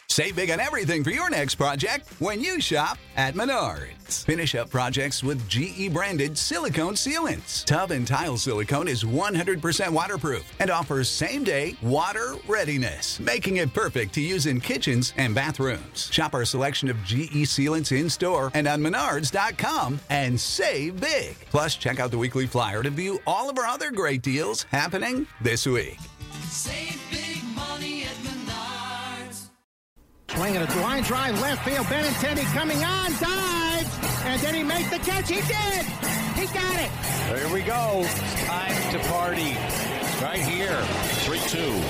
Save big on everything for your next project when you shop at Menards. Finish up projects with GE-branded silicone sealants. Tub and tile silicone is 100% waterproof and offers same-day water readiness, making it perfect to use in kitchens and bathrooms. Shop our selection of GE sealants in-store and on Menards.com and save big. Plus, check out the weekly flyer to view all of our other great deals happening this week. Save big money at Menards. Swinging a line drive left field. Benintendi coming on, dives, and did he make the catch? He did. He got it. There we go. Time to party. Right here. 3-2.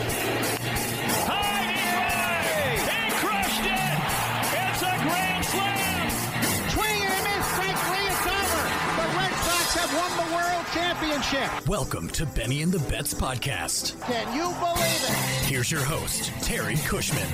High, he crushed it. It's a grand slam. Swing and a miss. Strike three. It's over. The Red Sox have won the World Championship. Welcome to Benny and the Bets podcast. Can you believe it? Here's your host, Terry Cushman.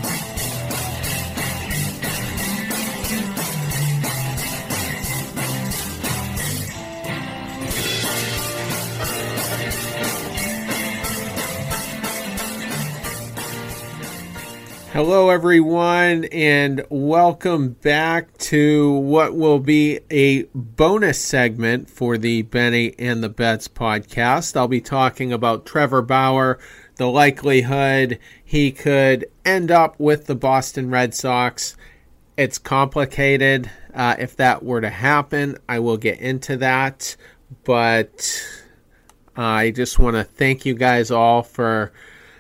Hello, everyone, and welcome back to what will be a bonus segment for the Benny and the Bets podcast. I'll be talking about Trevor Bauer, the likelihood he could end up with the Boston Red Sox. It's complicated. If that were to happen, I will get into that, but I just want to thank you guys all for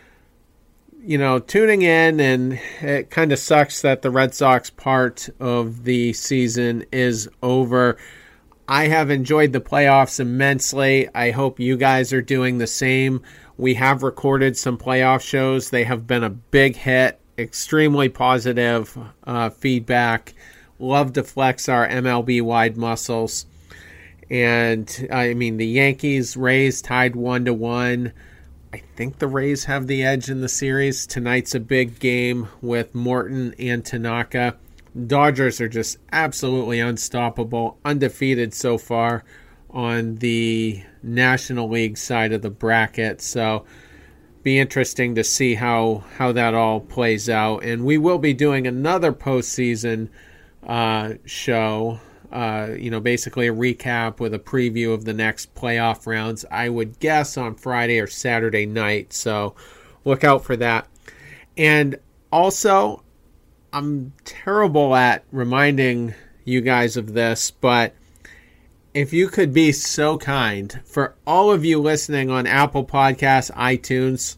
tuning in, and it kind of sucks that the Red Sox part of the season is over. I have enjoyed the playoffs immensely. I hope you guys are doing the same. We have recorded some playoff shows. They have been a big hit, extremely positive feedback. Love to flex our MLB-wide muscles. And, the Yankees, Rays tied 1-1. I think the Rays have the edge in the series. Tonight's a big game with Morton and Tanaka. Dodgers are just absolutely unstoppable, undefeated so far on the National League side of the bracket. So be interesting to see how that all plays out. And we will be doing another postseason show. Basically a recap with a preview of the next playoff rounds, I would guess on Friday or Saturday night. So look out for that. And also, I'm terrible at reminding you guys of this, but if you could be so kind, for all of you listening on Apple Podcasts, iTunes,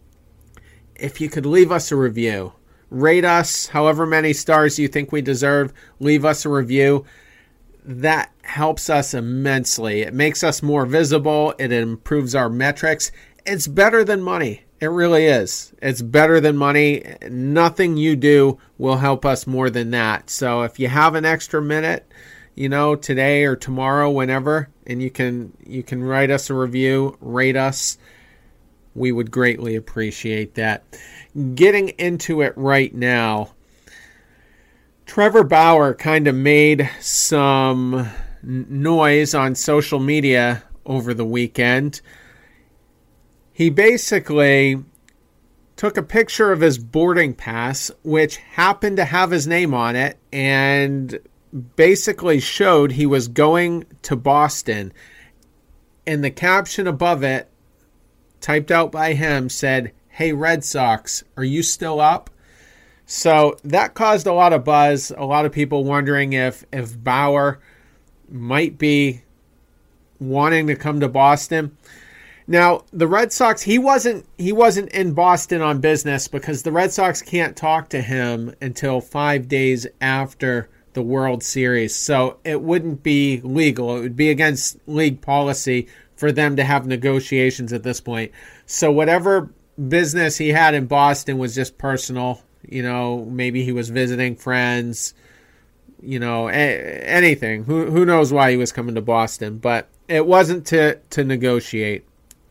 if you could leave us a review, rate us however many stars you think we deserve, leave us a review. That helps us immensely. It makes us more visible. It improves our metrics. It's better than money. It really is. It's better than money. Nothing you do will help us more than that. So if you have an extra minute, today or tomorrow, whenever, and you can write us a review, rate us, we would greatly appreciate that. Getting into it right now, Trevor Bauer kind of made some noise on social media over the weekend. He basically took a picture of his boarding pass, which happened to have his name on it, and basically showed he was going to Boston. And the caption above it, typed out by him, said, "Hey, Red Sox, are you still up?" So that caused a lot of buzz, a lot of people wondering if Bauer might be wanting to come to Boston. Now, the Red Sox, he wasn't in Boston on business because the Red Sox can't talk to him until 5 days after the World Series. So it wouldn't be legal. It would be against league policy for them to have negotiations at this point. So whatever business he had in Boston was just personal. Maybe he was visiting friends, anything. Who knows why he was coming to Boston, but it wasn't to negotiate.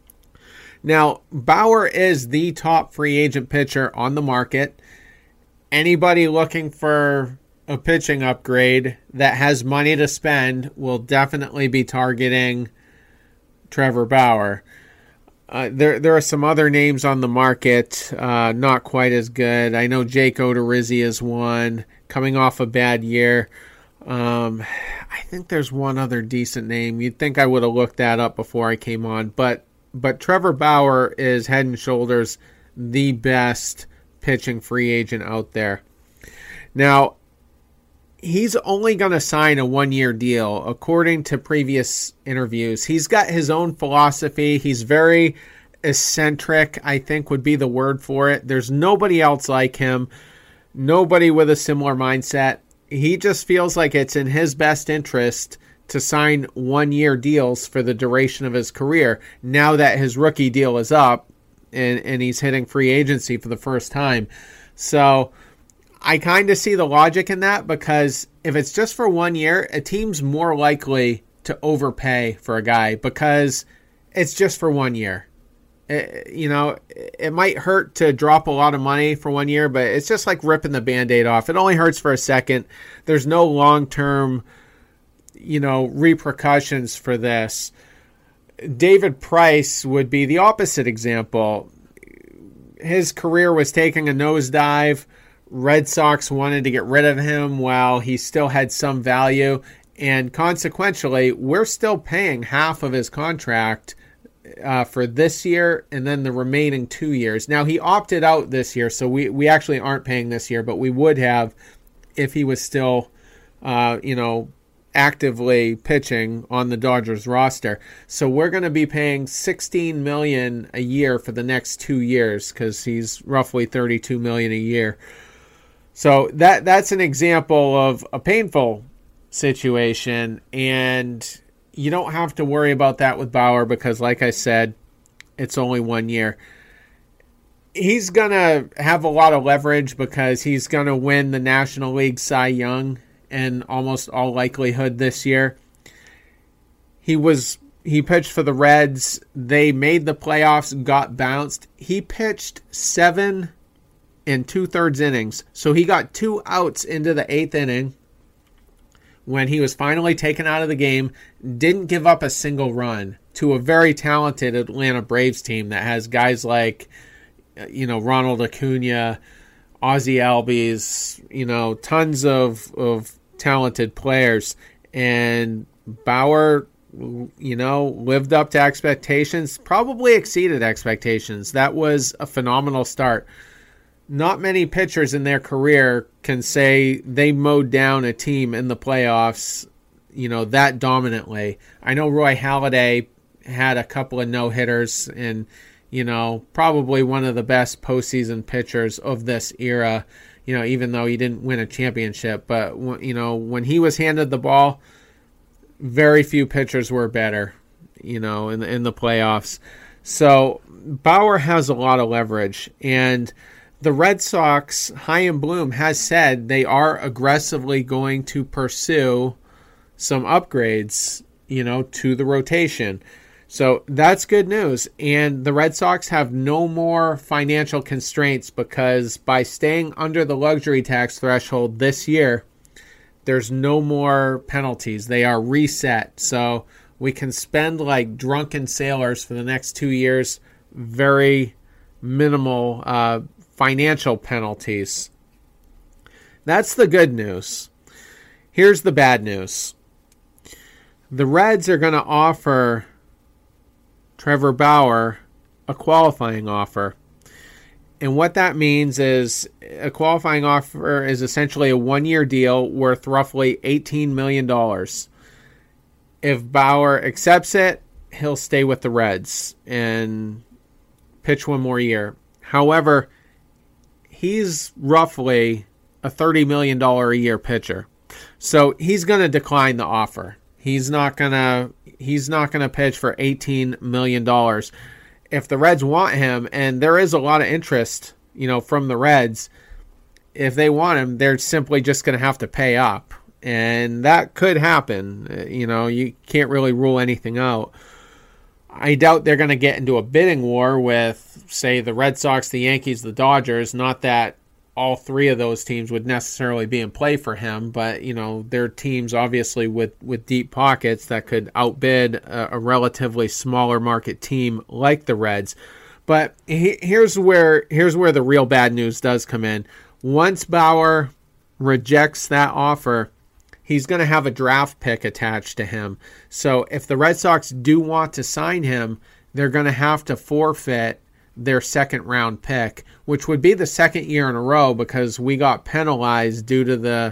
Now, Bauer is the top free agent pitcher on the market. Anybody looking for a pitching upgrade that has money to spend will definitely be targeting Trevor Bauer. There are some other names on the market, not quite as good. I know Jake Odorizzi is one, coming off a bad year. I think there's one other decent name. You'd think I would have looked that up before I came on, but Trevor Bauer is head and shoulders the best pitching free agent out there. Now, he's only going to sign a 1-year deal, according to previous interviews. He's got his own philosophy. He's very eccentric, I think would be the word for it. There's nobody else like him, nobody with a similar mindset. He just feels like it's in his best interest to sign 1-year deals for the duration of his career now that his rookie deal is up and he's hitting free agency for the first time. So I kind of see the logic in that, because if it's just for 1 year, a team's more likely to overpay for a guy because it's just for 1 year. It might hurt to drop a lot of money for 1 year, but it's just like ripping the Band-Aid off. It only hurts for a second. There's no long-term, repercussions for this. David Price would be the opposite example. His career was taking a nosedive. Red Sox wanted to get rid of him while he still had some value, and consequentially, we're still paying half of his contract for this year and then the remaining 2 years. Now, he opted out this year, so we actually aren't paying this year, but we would have if he was still, actively pitching on the Dodgers roster. So we're going to be paying $16 million a year for the next 2 years because he's roughly $32 million a year. So that's an example of a painful situation, and you don't have to worry about that with Bauer because, like I said, it's only 1 year. He's going to have a lot of leverage because he's going to win the National League Cy Young in almost all likelihood this year. He pitched for the Reds. They made the playoffs, got bounced. He pitched 7 2/3 innings. So he got 2 outs into the 8th inning when he was finally taken out of the game, didn't give up a single run to a very talented Atlanta Braves team that has guys like, Ronald Acuna, Ozzie Albies, tons of talented players. And Bauer, lived up to expectations, probably exceeded expectations. That was a phenomenal start. Not many pitchers in their career can say they mowed down a team in the playoffs, that dominantly. I know Roy Halladay had a couple of no-hitters and, probably one of the best postseason pitchers of this era, even though he didn't win a championship. But, when he was handed the ball, very few pitchers were better, in the playoffs. So Bauer has a lot of leverage, and the Red Sox, Chaim Bloom has said they are aggressively going to pursue some upgrades, to the rotation. So that's good news. And the Red Sox have no more financial constraints because by staying under the luxury tax threshold this year, there's no more penalties. They are reset. So we can spend like drunken sailors for the next 2 years. Very minimal financial penalties. That's the good news. Here's the bad news. The Reds are going to offer Trevor Bauer a qualifying offer. And what that means is a qualifying offer is essentially a 1-year deal worth roughly $18 million. If Bauer accepts it, he'll stay with the Reds and pitch 1 more year. However, he's roughly a $30 million a year pitcher. So he's going to decline the offer. He's not going to pitch for $18 million. If the Reds want him, and there is a lot of interest, from the Reds, if they want him, they're simply just going to have to pay up. And that could happen. You can't really rule anything out. I doubt they're going to get into a bidding war with, say, the Red Sox, the Yankees, the Dodgers. Not that all three of those teams would necessarily be in play for him, but, they're teams obviously with deep pockets that could outbid a relatively smaller market team like the Reds. But here's where the real bad news does come in. Once Bauer rejects that offer, he's going to have a draft pick attached to him. So if the Red Sox do want to sign him, they're going to have to forfeit their second-round pick, which would be the second year in a row because we got penalized due to the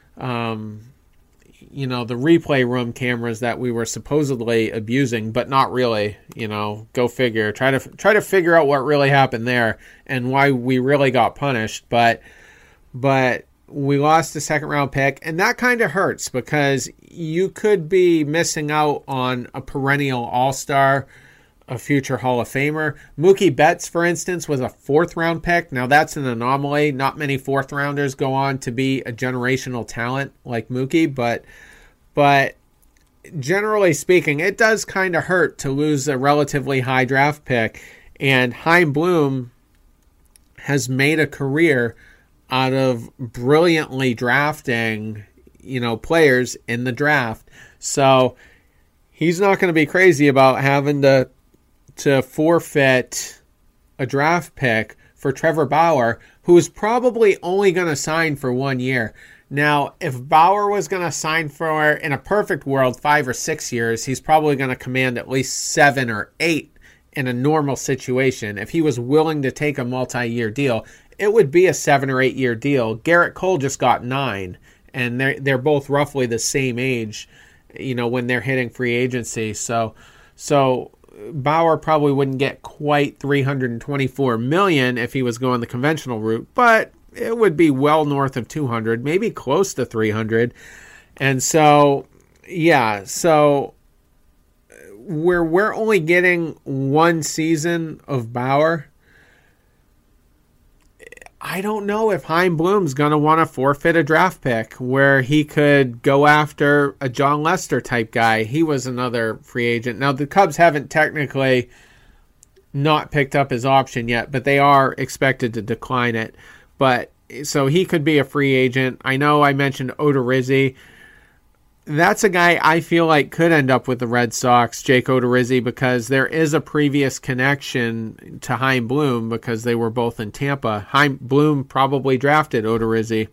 replay room cameras that we were supposedly abusing, but not really. Go figure. Try to figure out what really happened there and why we really got punished. But we lost the second-round pick, and that kind of hurts because you could be missing out on a perennial all-star, a future Hall of Famer. Mookie Betts, for instance, was a fourth-round pick. Now, that's an anomaly. Not many fourth-rounders go on to be a generational talent like Mookie, but generally speaking, it does kind of hurt to lose a relatively high draft pick, and Chaim Bloom has made a career out of brilliantly drafting, players in the draft. So he's not going to be crazy about having to forfeit a draft pick for Trevor Bauer, who is probably only going to sign for 1 year. Now, if Bauer was going to sign for, in a perfect world, 5 or 6 years, he's probably going to command at least 7 or 8 in a normal situation. If he was willing to take a multi-year deal, it would be a 7 or 8 year deal. Garrett Cole just got 9, and they're both roughly the same age, when they're hitting free agency. So Bauer probably wouldn't get quite $324 million if he was going the conventional route, but it would be well north of 200, maybe close to 300. And so, yeah, we're only getting 1 season of Bauer. I don't know if Chaim Bloom's going to want to forfeit a draft pick where he could go after a John Lester type guy. He was another free agent. Now, the Cubs haven't technically not picked up his option yet, but they are expected to decline it. But so he could be a free agent. I know I mentioned Odorizzi. That's a guy I feel like could end up with the Red Sox, Jake Odorizzi, because there is a previous connection to Chaim Bloom because they were both in Tampa. Chaim Bloom probably drafted Odorizzi.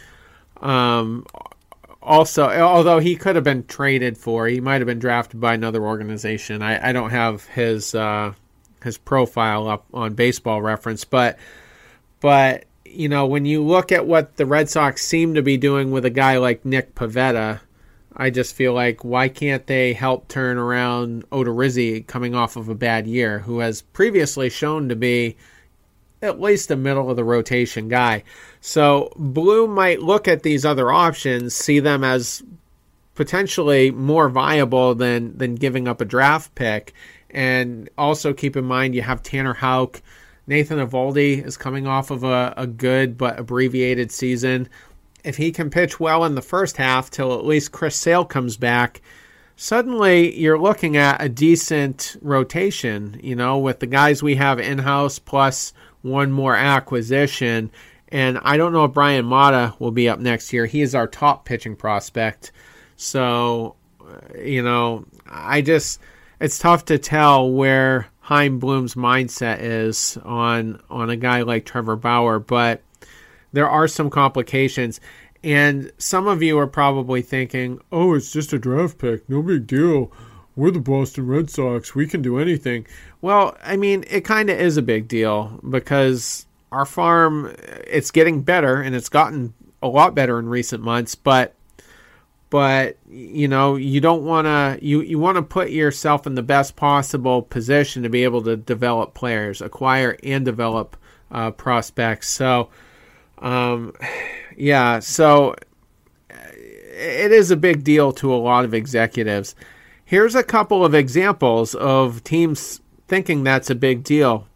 Also, although he could have been traded for, he might have been drafted by another organization. I don't have his profile up on Baseball Reference, but when you look at what the Red Sox seem to be doing with a guy like Nick Pivetta, I just feel like, why can't they help turn around Odorizzi coming off of a bad year, who has previously shown to be at least a middle-of-the-rotation guy? So Bloom might look at these other options, see them as potentially more viable than giving up a draft pick. And also keep in mind you have Tanner Houck. Nathan Eovaldi is coming off of a good but abbreviated season. If he can pitch well in the first half till at least Chris Sale comes back, suddenly you're looking at a decent rotation, with the guys we have in-house plus one more acquisition. And I don't know if Brian Mata will be up next year. He is our top pitching prospect. So, it's tough to tell where Chaim Bloom's mindset is on a guy like Trevor Bauer, but there are some complications. And some of you are probably thinking, oh, it's just a draft pick. No big deal. We're the Boston Red Sox. We can do anything. Well, I mean, it kind of is a big deal because our farm, it's getting better, and it's gotten a lot better in recent months, but you don't want to, you want to put yourself in the best possible position to be able to develop players, acquire and develop prospects. So, so it is a big deal to a lot of executives. Here's a couple of examples of teams thinking that's a big deal.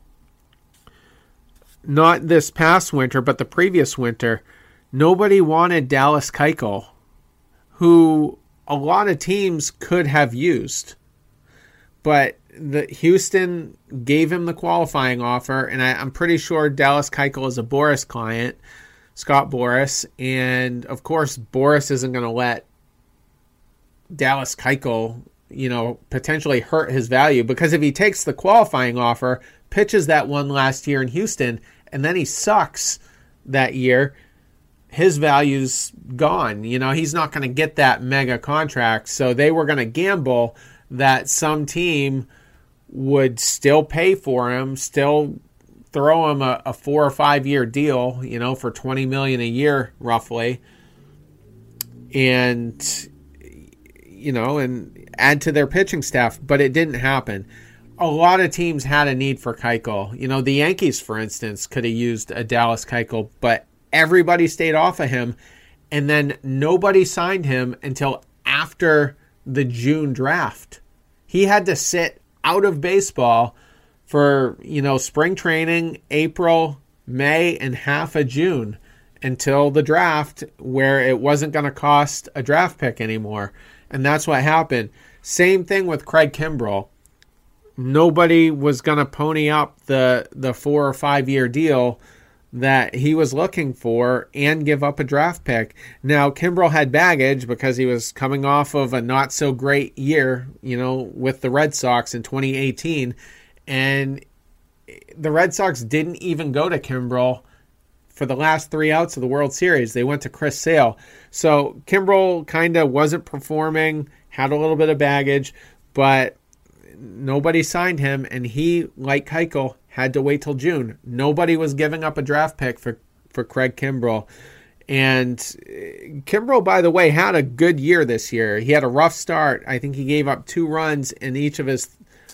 Not this past winter, but the previous winter. Nobody wanted Dallas Keuchel, who a lot of teams could have used. But Houston gave him the qualifying offer, and I'm pretty sure Dallas Keuchel is a Boras client, Scott Boras, and of course Boras isn't going to let Dallas Keuchel, potentially hurt his value, because if he takes the qualifying offer, pitches that one last year in Houston, and then he sucks that year, his value's gone. He's not going to get that mega contract. So they were going to gamble that some team would still pay for him, still throw him a 4 or 5 year deal, for $20 million a year roughly, and and add to their pitching staff. But it didn't happen. A lot of teams had a need for Keuchel. The Yankees, for instance, could have used a Dallas Keuchel, but everybody stayed off of him, and then nobody signed him until after the June draft. He had to sit out of baseball for, spring training, April, May, and half of June until the draft, where it wasn't going to cost a draft pick anymore. And that's what happened. Same thing with Craig Kimbrell. Nobody was going to pony up the 4 or 5 year deal that he was looking for and give up a draft pick. Now, Kimbrell had baggage because he was coming off of a not so great year, with the Red Sox in 2018. And the Red Sox didn't even go to Kimbrell for the last 3 outs of the World Series. They went to Chris Sale. So Kimbrell kind of wasn't performing, had a little bit of baggage, but nobody signed him, and he, like Keuchel, had to wait till June. Nobody was giving up a draft pick for Craig Kimbrell. And Kimbrell, by the way, had a good year this year. He had a rough start. I think he gave up 2 runs in each of his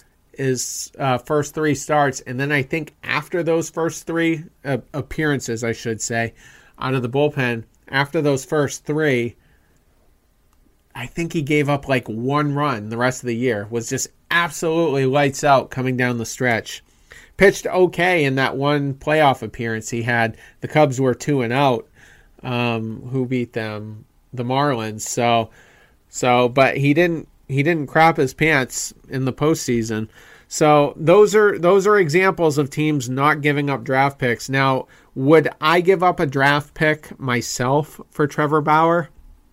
first 3 starts. And then I think after those first 3 appearances, I should say, out of the bullpen, after those first 3, I think he gave up like 1 run the rest of the year. Was just absolutely lights out coming down the stretch. Pitched okay in that one playoff appearance he had. The Cubs were 2-0. Who beat them? The Marlins. So, but he didn't crap his pants in the postseason. So those are examples of teams not giving up draft picks. Now, would I give up a draft pick myself for Trevor Bauer?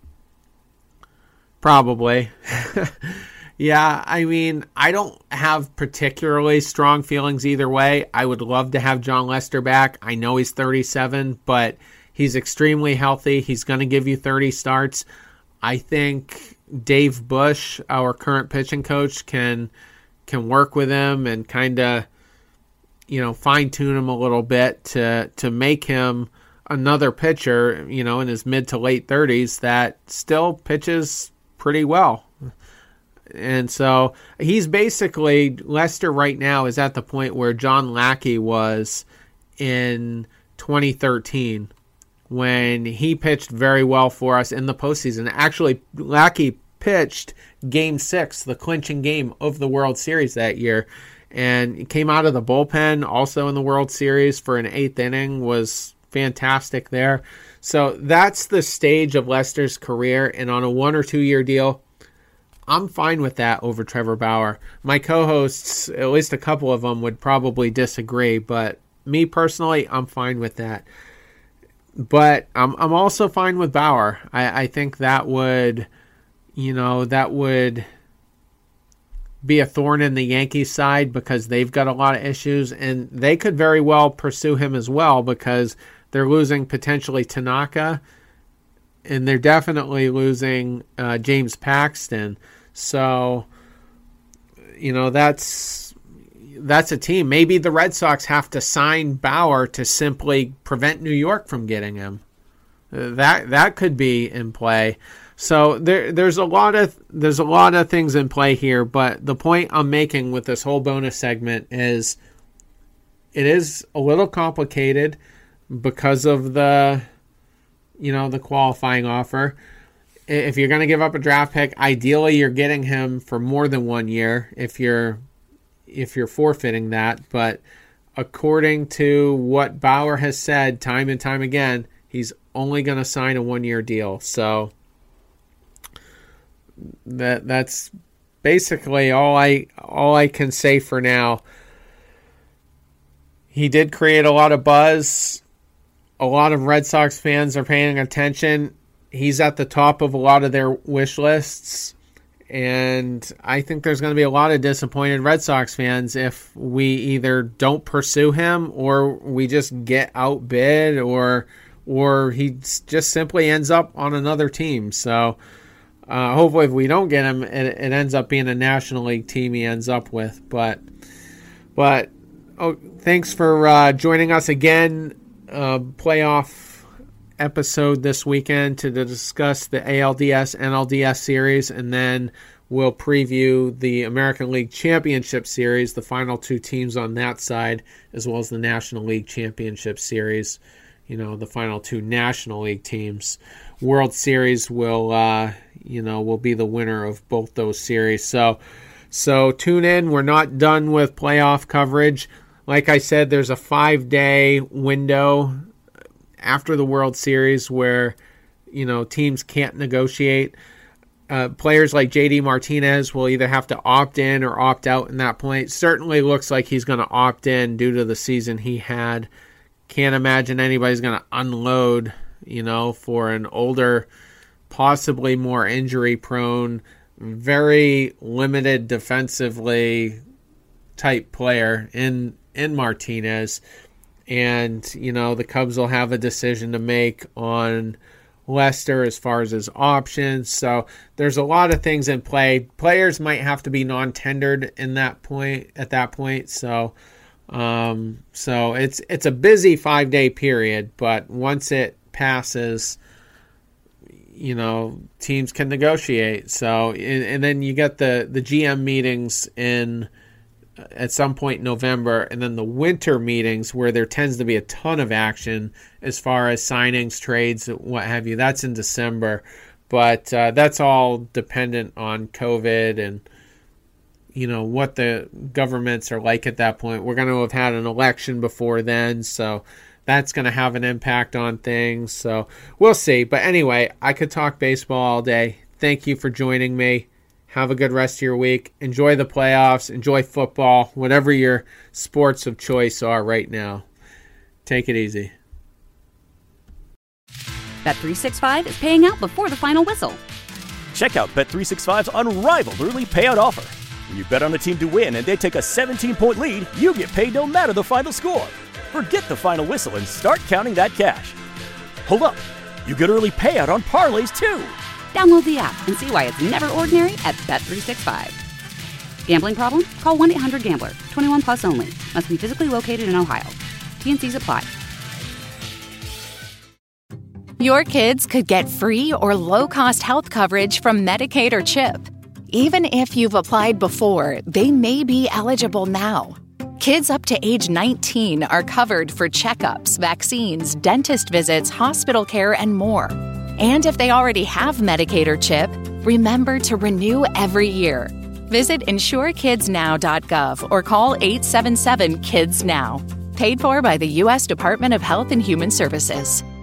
Probably. Yeah, I mean, I don't have particularly strong feelings either way. I would love to have John Lester back. I know he's 37, but he's extremely healthy. He's going to give you 30 starts. I think Dave Bush, our current pitching coach, can work with him and kind of, fine-tune him a little bit to make him another pitcher, in his mid to late 30s that still pitches pretty well. And so he's basically, Lester right now is at the point where John Lackey was in 2013 when he pitched very well for us in the postseason. Actually, Lackey pitched Game 6, the clinching game of the World Series that year, and came out of the bullpen also in the World Series for an 8th inning, was fantastic there. So that's the stage of Lester's career, and on a 1 or 2 year deal, I'm fine with that over Trevor Bauer. My co-hosts, at least a couple of them, would probably disagree, but me personally, I'm fine with that. But I'm also fine with Bauer. I think that would, be a thorn in the Yankees side because they've got a lot of issues, and they could very well pursue him as well because they're losing potentially Tanaka, and they're definitely losing James Paxton. So, that's a team. Maybe the Red Sox have to sign Bauer to simply prevent New York from getting him. That could be in play. So there's a lot of things in play here. But the point I'm making with this whole bonus segment is it is a little complicated because of the qualifying offer. If you're going to give up a draft pick, ideally you're getting him for more than 1 year if you're forfeiting that. But according to what Bauer has said time and time again, he's only going to sign a 1 year deal. So that's basically all I can say for now. He did create a lot of buzz. A lot of Red Sox fans are paying attention. He's at the top of a lot of their wish lists. And I think there's going to be a lot of disappointed Red Sox fans if we either don't pursue him or we just get outbid or he just simply ends up on another team. So hopefully if we don't get him, it ends up being a National League team he ends up with. But thanks for joining us again. Playoff episode this weekend to discuss the ALDS NLDS series, and then we'll preview the American League Championship Series, the final two teams on that side, as well as the National League Championship Series, the final two National League teams. World Series will be the winner of both those series. So tune in. We're not done with playoff coverage. Like I said, there's a 5-day window after the World Series where, teams can't negotiate. Players like J.D. Martinez will either have to opt in or opt out in that point. Certainly looks like he's going to opt in due to the season he had. Can't imagine anybody's going to unload, for an older, possibly more injury-prone, very limited defensively type player in Martinez. And, the Cubs will have a decision to make on Lester as far as his options. So there's a lot of things in play. Players might have to be non-tendered at that point. So it's a busy 5-day period, but once it passes, teams can negotiate. So, and then you get the GM meetings at some point in November, and then the winter meetings where there tends to be a ton of action as far as signings, trades, what have you. That's in December, but that's all dependent on COVID and what the governments are like at that point. We're going to have had an election before then, so that's going to have an impact on things. So we'll see. But anyway, I could talk baseball all day. Thank you for joining me. Have a good rest of your week. Enjoy the playoffs. Enjoy football. Whatever your sports of choice are right now. Take it easy. Bet365 is paying out before the final whistle. Check out Bet365's unrivaled early payout offer. When you bet on a team to win and they take a 17-point lead, you get paid no matter the final score. Forget the final whistle and start counting that cash. Hold up. You get early payout on parlays, too. Download the app and see why it's never ordinary at Bet365. Gambling problem? Call 1-800-GAMBLER. 21 plus only. Must be physically located in Ohio. T&Cs apply. Your kids could get free or low-cost health coverage from Medicaid or CHIP. Even if you've applied before, they may be eligible now. Kids up to age 19 are covered for checkups, vaccines, dentist visits, hospital care, and more. And if they already have Medicaid or CHIP, remember to renew every year. Visit insurekidsnow.gov or call 877-KIDS-NOW. Paid for by the U.S. Department of Health and Human Services.